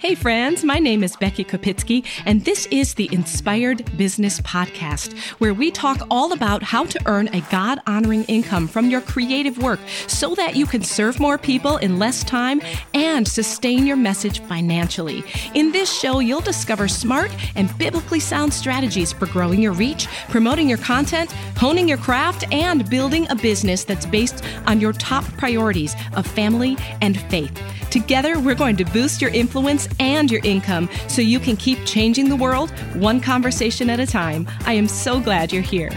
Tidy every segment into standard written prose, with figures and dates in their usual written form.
Hey friends, my name is Becky Kopitsky, and this is the Inspired Business Podcast, where we talk all about how to earn a God-honoring income from your creative work so that you can serve more people in less time and sustain your message financially. In this show, you'll discover smart and biblically sound strategies for growing your reach, promoting your content, honing your craft, and building a business that's based on your top priorities of family and faith. Together, we're going to boost your influence and your income so you can keep changing the world one conversation at a time. I am so glad you're here.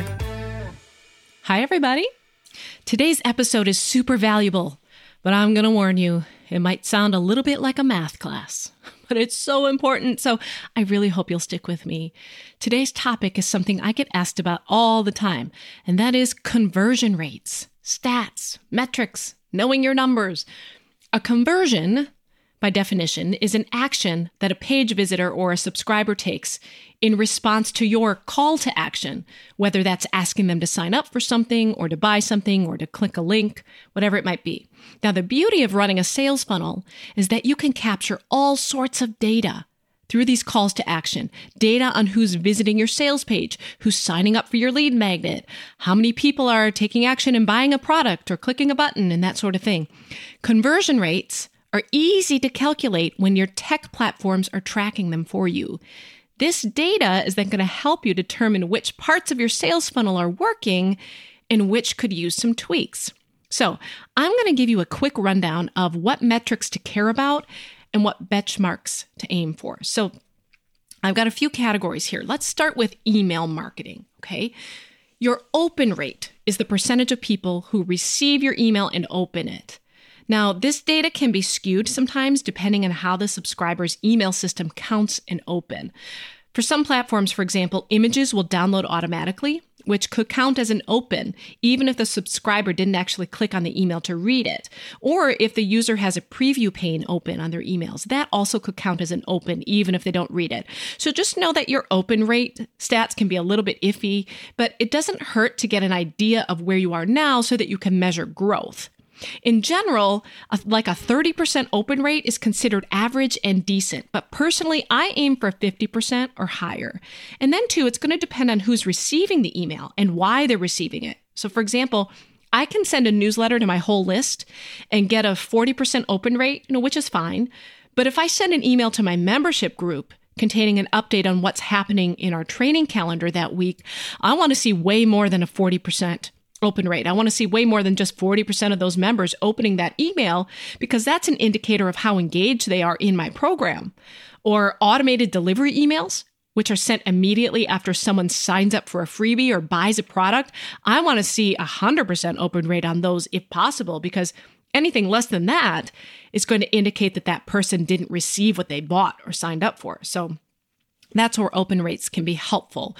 Hi, everybody. Today's episode is super valuable, but I'm going to warn you, it might sound a little bit like a math class, but it's so important. So I really hope you'll stick with me. Today's topic is something I get asked about all the time, and that is conversion rates, stats, metrics, knowing your numbers. A conversion, by definition, is an action that a page visitor or a subscriber takes in response to your call to action, whether that's asking them to sign up for something or to buy something or to click a link, whatever it might be. Now, the beauty of running a sales funnel is that you can capture all sorts of data through these calls to action, data on who's visiting your sales page, who's signing up for your lead magnet, how many people are taking action and buying a product or clicking a button and that sort of thing. Conversion rates are easy to calculate when your tech platforms are tracking them for you. This data is then going to help you determine which parts of your sales funnel are working and which could use some tweaks. So I'm going to give you a quick rundown of what metrics to care about and what benchmarks to aim for. So I've got a few categories here. Let's start with email marketing, okay? Your open rate is the percentage of people who receive your email and open it. Now, this data can be skewed sometimes depending on how the subscriber's email system counts an open. For some platforms, for example, images will download automatically, which could count as an open, even if the subscriber didn't actually click on the email to read it. Or if the user has a preview pane open on their emails, that also could count as an open, even if they don't read it. So just know that your open rate stats can be a little bit iffy, but it doesn't hurt to get an idea of where you are now so that you can measure growth. In general, like a 30% open rate is considered average and decent, but personally, I aim for 50% or higher. And then too, it's going to depend on who's receiving the email and why they're receiving it. So for example, I can send a newsletter to my whole list and get a 40% open rate, which is fine. But if I send an email to my membership group containing an update on what's happening in our training calendar that week, I want to see way more than a 40% open rate. I want to see way more than just 40% of those members opening that email because that's an indicator of how engaged they are in my program. Or automated delivery emails, which are sent immediately after someone signs up for a freebie or buys a product. I want to see 100% open rate on those if possible, because anything less than that is going to indicate that that person didn't receive what they bought or signed up for. So that's where open rates can be helpful.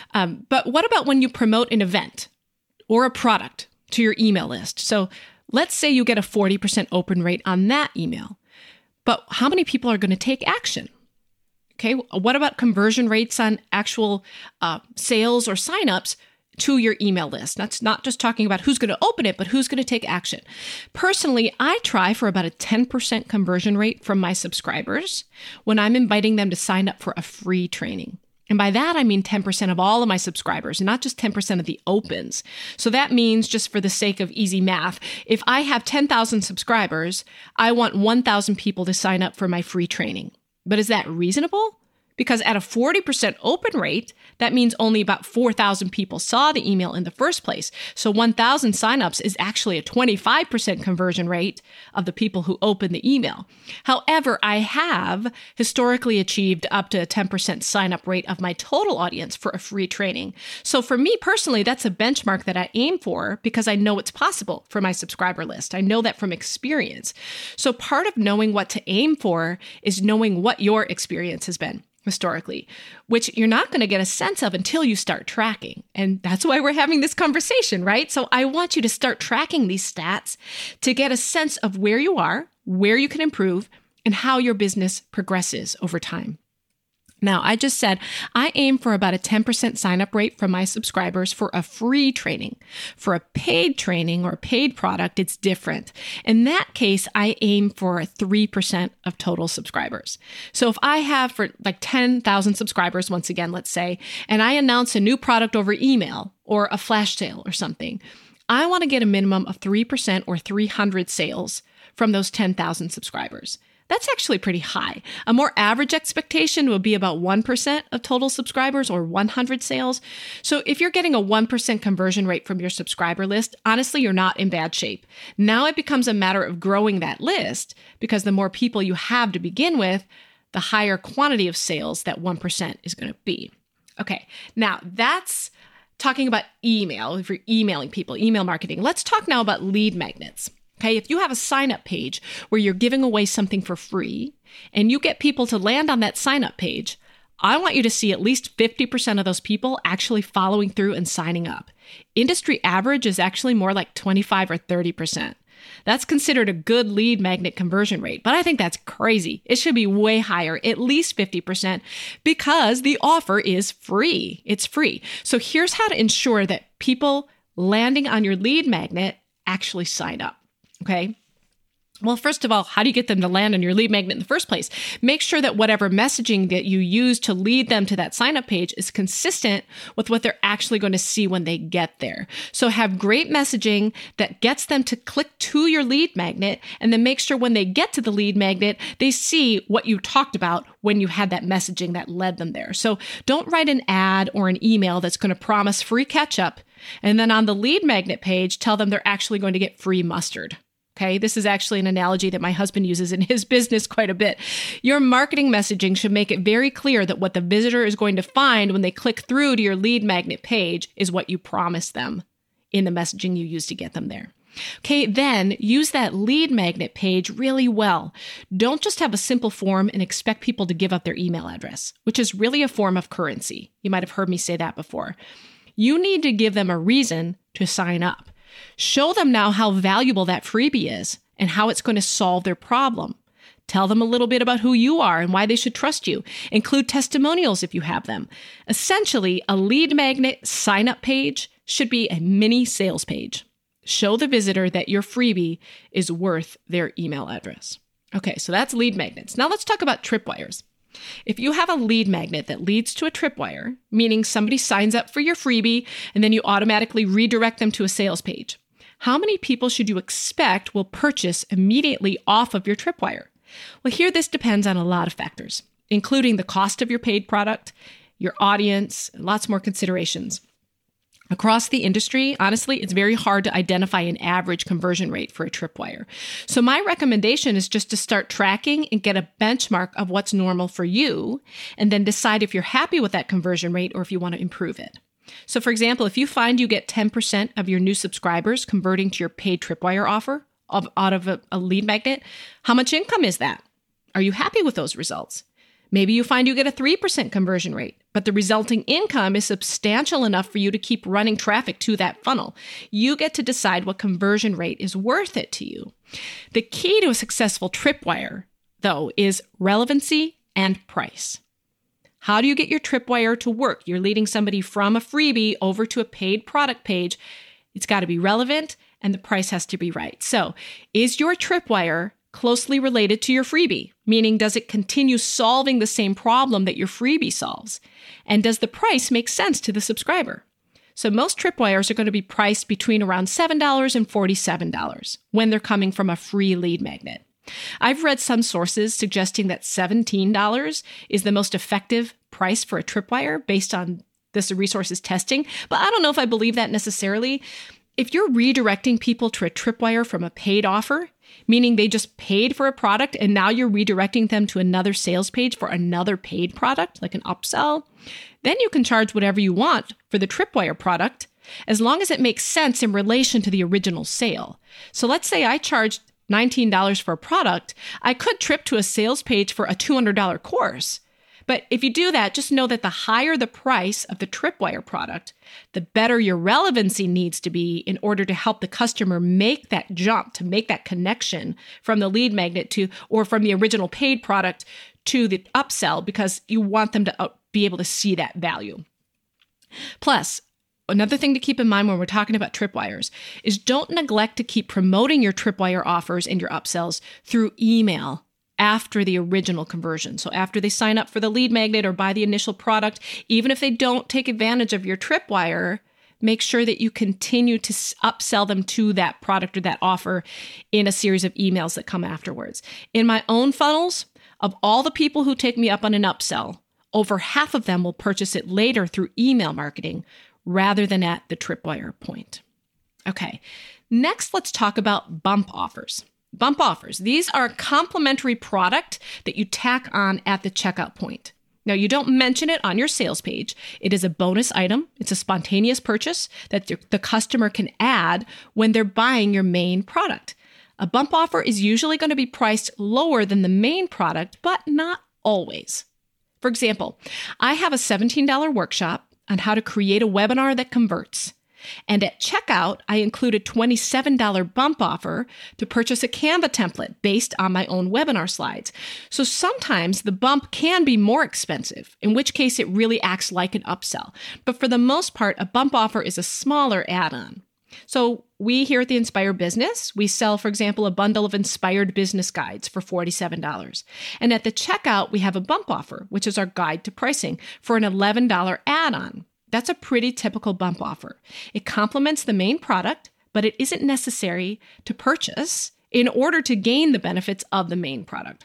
But what about when you promote an event or a product to your email list? So let's say you get a 40% open rate on that email, but how many people are going to take action? Okay, what about conversion rates on actual sales or signups to your email list? That's not just talking about who's going to open it, but who's going to take action. Personally, I try for about a 10% conversion rate from my subscribers when I'm inviting them to sign up for a free training. And by that, I mean 10% of all of my subscribers, and not just 10% of the opens. So that means, just for the sake of easy math, if I have 10,000 subscribers, I want 1,000 people to sign up for my free training. But is that reasonable? Because at a 40% open rate, that means only about 4,000 people saw the email in the first place. So 1,000 signups is actually a 25% conversion rate of the people who open the email. However, I have historically achieved up to a 10% sign-up rate of my total audience for a free training. So for me personally, that's a benchmark that I aim for because I know it's possible for my subscriber list. I know that from experience. So part of knowing what to aim for is knowing what your experience has been historically, which you're not going to get a sense of until you start tracking. And that's why we're having this conversation, right? So I want you to start tracking these stats to get a sense of where you are, where you can improve, and how your business progresses over time. Now, I just said I aim for about a 10% sign-up rate from my subscribers for a free training. For a paid training or paid product, it's different. In that case, I aim for 3% of total subscribers. So if I have for like 10,000 subscribers, once again, let's say, and I announce a new product over email or a flash sale or something, I want to get a minimum of 3% or 300 sales from those 10,000 subscribers. That's actually pretty high. A more average expectation would be about 1% of total subscribers or 100 sales. So if you're getting a 1% conversion rate from your subscriber list, honestly, you're not in bad shape. Now it becomes a matter of growing that list because the more people you have to begin with, the higher quantity of sales that 1% is going to be. Okay, now that's talking about email, if you're emailing people, email marketing. Let's talk now about lead magnets. Okay, if you have a sign-up page where you're giving away something for free and you get people to land on that sign-up page, I want you to see at least 50% of those people actually following through and signing up. Industry average is actually more like 25 or 30%. That's considered a good lead magnet conversion rate, but I think that's crazy. It should be way higher, at least 50%, because the offer is free. It's free. So here's how to ensure that people landing on your lead magnet actually sign up. Okay. Well, first of all, how do you get them to land on your lead magnet in the first place? Make sure that whatever messaging that you use to lead them to that sign-up page is consistent with what they're actually going to see when they get there. So have great messaging that gets them to click to your lead magnet, and then make sure when they get to the lead magnet, they see what you talked about when you had that messaging that led them there. So don't write an ad or an email that's going to promise free catch-up, and then on the lead magnet page, tell them they're actually going to get free mustard. Okay, this is actually an analogy that my husband uses in his business quite a bit. Your marketing messaging should make it very clear that what the visitor is going to find when they click through to your lead magnet page is what you promised them in the messaging you use to get them there. Okay, then use that lead magnet page really well. Don't just have a simple form and expect people to give up their email address, which is really a form of currency. You might have heard me say that before. You need to give them a reason to sign up. Show them now how valuable that freebie is and how it's going to solve their problem. Tell them a little bit about who you are and why they should trust you. Include testimonials if you have them. Essentially, a lead magnet sign-up page should be a mini sales page. Show the visitor that your freebie is worth their email address. Okay, so that's lead magnets. Now let's talk about tripwires. If you have a lead magnet that leads to a tripwire, meaning somebody signs up for your freebie and then you automatically redirect them to a sales page, how many people should you expect will purchase immediately off of your tripwire? Well, here this depends on a lot of factors, including the cost of your paid product, your audience, and lots more considerations. Across the industry, honestly, it's very hard to identify an average conversion rate for a tripwire. So my recommendation is just to start tracking and get a benchmark of what's normal for you, and then decide if you're happy with that conversion rate or if you want to improve it. So for example, if you find you get 10% of your new subscribers converting to your paid tripwire offer out of a lead magnet, how much income is that? Are you happy with those results? Maybe you find you get a 3% conversion rate, but the resulting income is substantial enough for you to keep running traffic to that funnel. You get to decide what conversion rate is worth it to you. The key to a successful tripwire, though, is relevancy and price. How do you get your tripwire to work? You're leading somebody from a freebie over to a paid product page. It's got to be relevant and the price has to be right. So, is your tripwire closely related to your freebie? Meaning, does it continue solving the same problem that your freebie solves? And does the price make sense to the subscriber? So most tripwires are going to be priced between around $7 and $47 when they're coming from a free lead magnet. I've read some sources suggesting that $17 is the most effective price for a tripwire based on this resource's testing, but I don't know if I believe that necessarily. If you're redirecting people to a tripwire from a paid offer, meaning they just paid for a product and now you're redirecting them to another sales page for another paid product, like an upsell, then you can charge whatever you want for the tripwire product, as long as it makes sense in relation to the original sale. So let's say I charged $19 for a product. I could trip to a sales page for a $200 course. But if you do that, just know that the higher the price of the tripwire product, the better your relevancy needs to be in order to help the customer make that jump, to make that connection from the lead magnet to, or from the original paid product to the upsell because you want them to be able to see that value. Plus, another thing to keep in mind when we're talking about tripwires is don't neglect to keep promoting your tripwire offers and your upsells through email after the original conversion. So after they sign up for the lead magnet or buy the initial product, even if they don't take advantage of your tripwire, make sure that you continue to upsell them to that product or that offer in a series of emails that come afterwards. In my own funnels, of all the people who take me up on an upsell, over half of them will purchase it later through email marketing rather than at the tripwire point. Okay, next let's talk about bump offers. Bump offers, these are a complimentary product that you tack on at the checkout point. Now, you don't mention it on your sales page. It is a bonus item. It's a spontaneous purchase that the customer can add when they're buying your main product. A bump offer is usually going to be priced lower than the main product, but not always. For example, I have a $17 workshop on how to create a webinar that converts. And at checkout, I include a $27 bump offer to purchase a Canva template based on my own webinar slides. So sometimes the bump can be more expensive, in which case it really acts like an upsell. But for the most part, a bump offer is a smaller add-on. So we here at the Inspired Business, we sell, for example, a bundle of Inspired Business Guides for $47. And at the checkout, we have a bump offer, which is our guide to pricing, for an $11 add-on. That's a pretty typical bump offer. It complements the main product, but it isn't necessary to purchase in order to gain the benefits of the main product.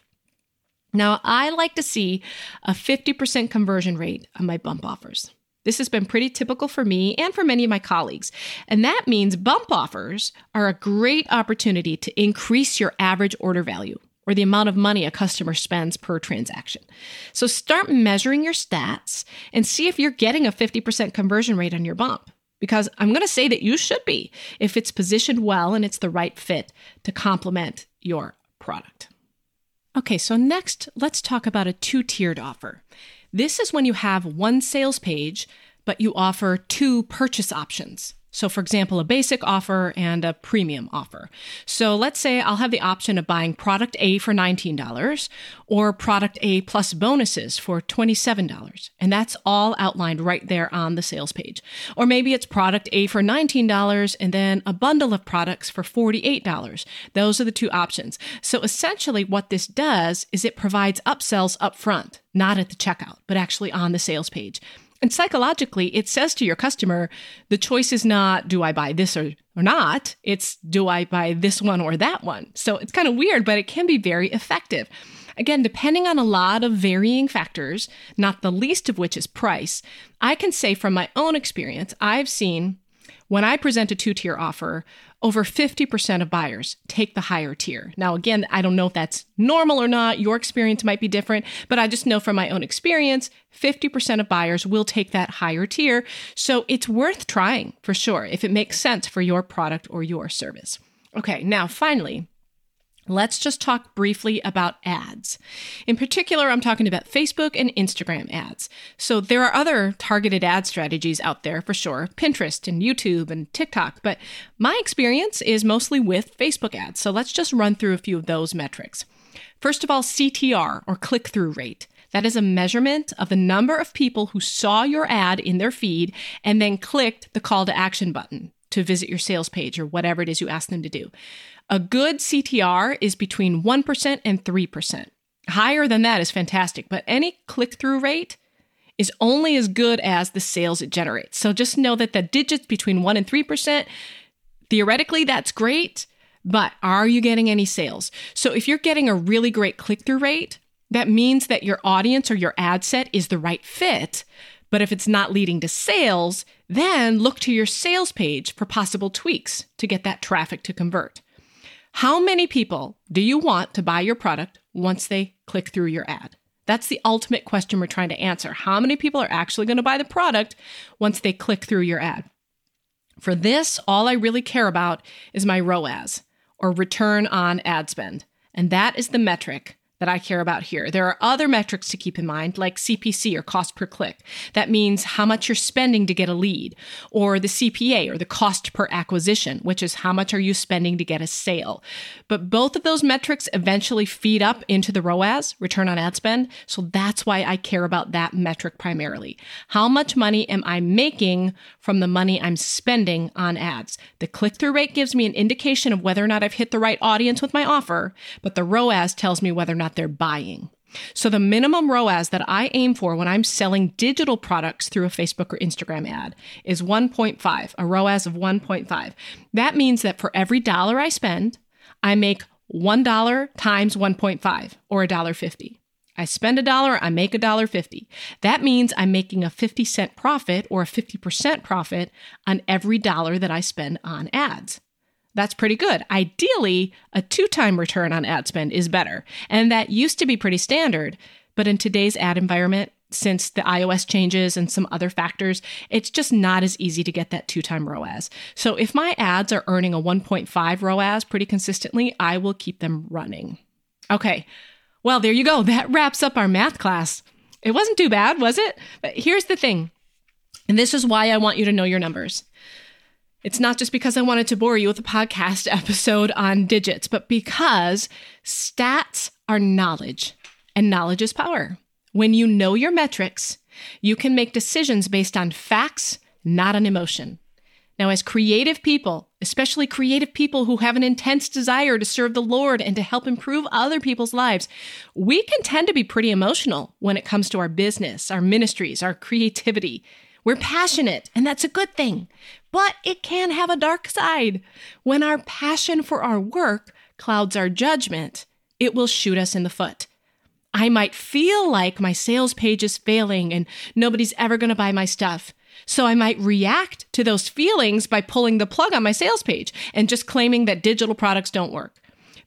Now, I like to see a 50% conversion rate on my bump offers. This has been pretty typical for me and for many of my colleagues. And that means bump offers are a great opportunity to increase your average order value, or the amount of money a customer spends per transaction. So start measuring your stats and see if you're getting a 50% conversion rate on your bump. Because I'm going to say that you should be if it's positioned well and it's the right fit to complement your product. Okay, so next, let's talk about a two-tiered offer. This is when you have one sales page, but you offer two purchase options. So for example, a basic offer and a premium offer. So let's say I'll have the option of buying product A for $19 or product A plus bonuses for $27. And that's all outlined right there on the sales page. Or maybe it's product A for $19 and then a bundle of products for $48. Those are the two options. So essentially what this does is it provides upsells up front, not at the checkout, but actually on the sales page. And psychologically, it says to your customer, the choice is not, do I buy this or not? It's, do I buy this one or that one? So it's kind of weird, but it can be very effective. Again, depending on a lot of varying factors, not the least of which is price, I can say from my own experience, I've seen when I present a two-tier offer, over 50% of buyers take the higher tier. Now, again, I don't know if that's normal or not. Your experience might be different, but I just know from my own experience, 50% of buyers will take that higher tier. So it's worth trying for sure if it makes sense for your product or your service. Okay, now finally, let's just talk briefly about ads. In particular, I'm talking about Facebook and Instagram ads. So there are other targeted ad strategies out there for sure, Pinterest and YouTube and TikTok, but my experience is mostly with Facebook ads. So let's just run through a few of those metrics. First of all, CTR, or click-through rate. That is a measurement of the number of people who saw your ad in their feed and then clicked the call to action button to visit your sales page or whatever it is you ask them to do. A good CTR is between 1% and 3%. Higher than that is fantastic, but any click-through rate is only as good as the sales it generates. So just know that the digits between 1% and 3%, theoretically, that's great, but are you getting any sales? So if you're getting a really great click-through rate, that means that your audience or your ad set is the right fit. But if it's not leading to sales, then look to your sales page for possible tweaks to get that traffic to convert. How many people do you want to buy your product once they click through your ad? That's the ultimate question we're trying to answer. How many people are actually going to buy the product once they click through your ad? For this, all I really care about is my ROAS, or return on ad spend. And that is the metric that I care about here. There are other metrics to keep in mind, like CPC or cost per click. That means how much you're spending to get a lead, or the CPA or the cost per acquisition, which is how much are you spending to get a sale. But both of those metrics eventually feed up into the ROAS, return on ad spend. So that's why I care about that metric primarily. How much money am I making from the money I'm spending on ads? The click-through rate gives me an indication of whether or not I've hit the right audience with my offer, but the ROAS tells me whether or not they're buying. So the minimum ROAS that I aim for when I'm selling digital products through a Facebook or Instagram ad is 1.5, a ROAS of 1.5. That means that for every dollar I spend, I make $1 times 1.5, or $1.50. I spend $1, I make $1.50. That means I'm making a 50-cent profit or a 50% profit on every dollar that I spend on ads. That's pretty good. Ideally, a 2-time return on ad spend is better. And that used to be pretty standard. But in today's ad environment, since the iOS changes and some other factors, it's just not as easy to get that 2-time ROAS. So if my ads are earning a 1.5 ROAS pretty consistently, I will keep them running. Okay, well, there you go. That wraps up our math class. It wasn't too bad, was it? But here's the thing, and this is why I want you to know your numbers. It's not just because I wanted to bore you with a podcast episode on digits, but because stats are knowledge, and knowledge is power. When you know your metrics, you can make decisions based on facts, not on emotion. Now, as creative people, especially creative people who have an intense desire to serve the Lord and to help improve other people's lives, we can tend to be pretty emotional when it comes to our business, our ministries, our creativity. We're passionate, and that's a good thing, but it can have a dark side. When our passion for our work clouds our judgment, it will shoot us in the foot. I might feel like my sales page is failing and nobody's ever going to buy my stuff. So I might react to those feelings by pulling the plug on my sales page and just claiming that digital products don't work.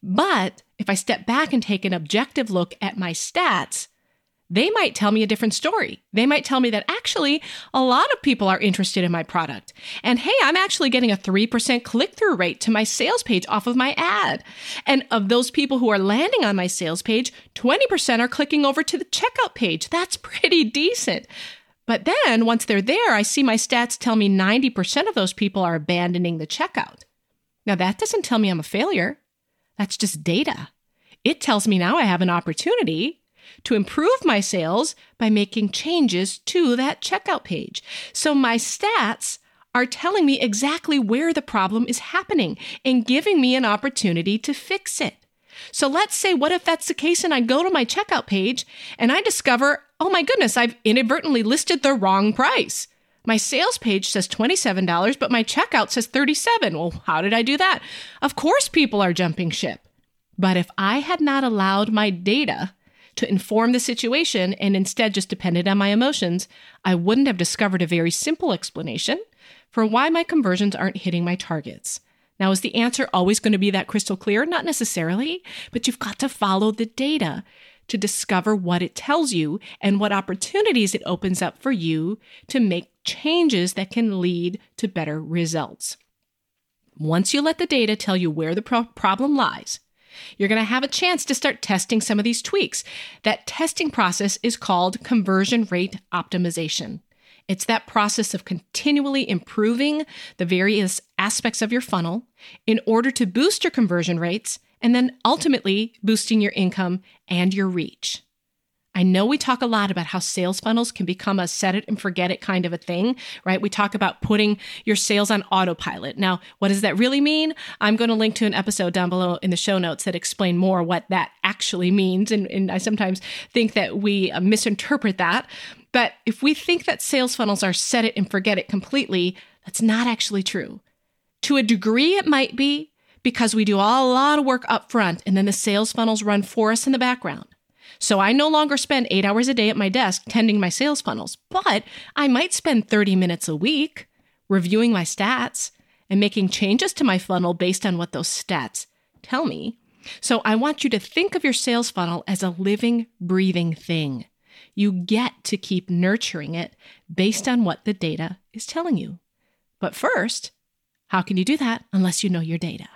But if I step back and take an objective look at my stats, they might tell me a different story. They might tell me that actually a lot of people are interested in my product. And hey, I'm actually getting a 3% click-through rate to my sales page off of my ad. And of those people who are landing on my sales page, 20% are clicking over to the checkout page. That's pretty decent. But then once they're there, I see my stats tell me 90% of those people are abandoning the checkout. Now that doesn't tell me I'm a failure. That's just data. It tells me now I have an opportunity to improve my sales by making changes to that checkout page. So my stats are telling me exactly where the problem is happening and giving me an opportunity to fix it. So let's say, what if that's the case and I go to my checkout page and I discover, oh my goodness, I've inadvertently listed the wrong price. My sales page says $27, but my checkout says $37. Well, how did I do that? Of course, people are jumping ship. But if I had not allowed my data to inform the situation and instead just depended on my emotions, I wouldn't have discovered a very simple explanation for why my conversions aren't hitting my targets. Now, is the answer always going to be that crystal clear? Not necessarily, but you've got to follow the data to discover what it tells you and what opportunities it opens up for you to make changes that can lead to better results. Once you let the data tell you where the problem lies, you're going to have a chance to start testing some of these tweaks. That testing process is called conversion rate optimization. It's that process of continually improving the various aspects of your funnel in order to boost your conversion rates and then ultimately boosting your income and your reach. I know we talk a lot about how sales funnels can become a set it and forget it kind of a thing, right? We talk about putting your sales on autopilot. Now, what does that really mean? I'm going to link to an episode down below in the show notes that explain more what that actually means. And I sometimes think that we misinterpret that. But if we think that sales funnels are set it and forget it completely, that's not actually true. To a degree, it might be because we do a lot of work up front and then the sales funnels run for us in the background. So I no longer spend 8 hours a day at my desk tending my sales funnels, but I might spend 30 minutes a week reviewing my stats and making changes to my funnel based on what those stats tell me. So I want you to think of your sales funnel as a living, breathing thing. You get to keep nurturing it based on what the data is telling you. But first, how can you do that unless you know your data?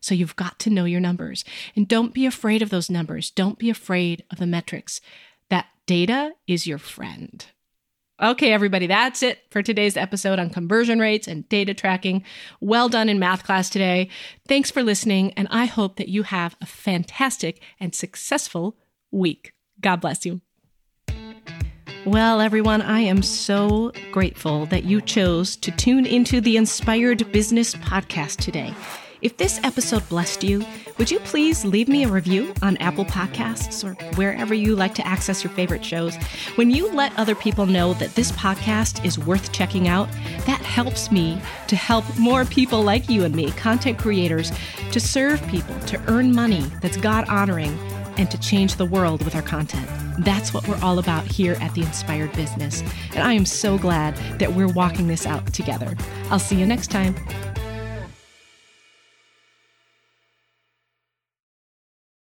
So you've got to know your numbers. And don't be afraid of those numbers. Don't be afraid of the metrics. That data is your friend. Okay, everybody, that's it for today's episode on conversion rates and data tracking. Well done in math class today. Thanks for listening, and I hope that you have a fantastic and successful week. God bless you. Well, everyone, I am so grateful that you chose to tune into the Inspired Business Podcast today. If this episode blessed you, would you please leave me a review on Apple Podcasts or wherever you like to access your favorite shows? When you let other people know that this podcast is worth checking out, that helps me to help more people like you and me, content creators, to serve people, to earn money that's God-honoring, and to change the world with our content. That's what we're all about here at The Inspired Business. And I am so glad that we're walking this out together. I'll see you next time.